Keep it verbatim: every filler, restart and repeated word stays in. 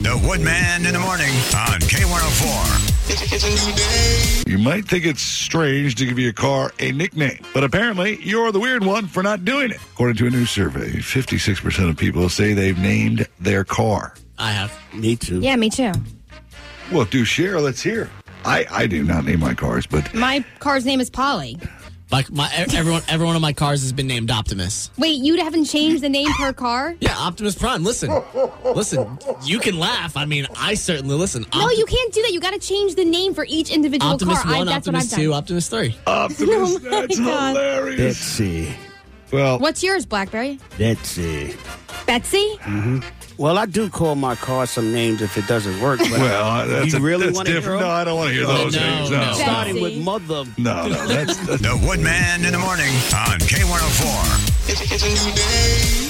The Woodman in the morning on K one oh four. It's a new day. You might think it's strange to give your car a nickname, but apparently you're the weird one for not doing it. According to a new survey, fifty-six percent of people say they've named their car. I have. Me too. Yeah, me too. Well, do share. Let's hear. I, I do not name my cars, but My car's name is Polly. Like my everyone, every one of my cars has been named Optimus. Wait, you haven't changed the name per car? Yeah, Optimus Prime. Listen, listen. You can laugh. I mean, I certainly listen. No, Opti- you can't do that. You got to change the name for each individual Optimus car. One, I, that's Optimus what I've Two, done. Optimus Three. Optimus, Oh my that's God. hilarious. Betsy. Well, What's yours, Blackberry? Betsy. Betsy? Well, I do call my car some names if it doesn't work. But well, that's, you a, really that's want to hear different. them? No, I don't want to hear those no, names. no. No, Starting Betsy. with mother. no, no. That's, that's The Woodman in the morning on K one oh four. it's a new day.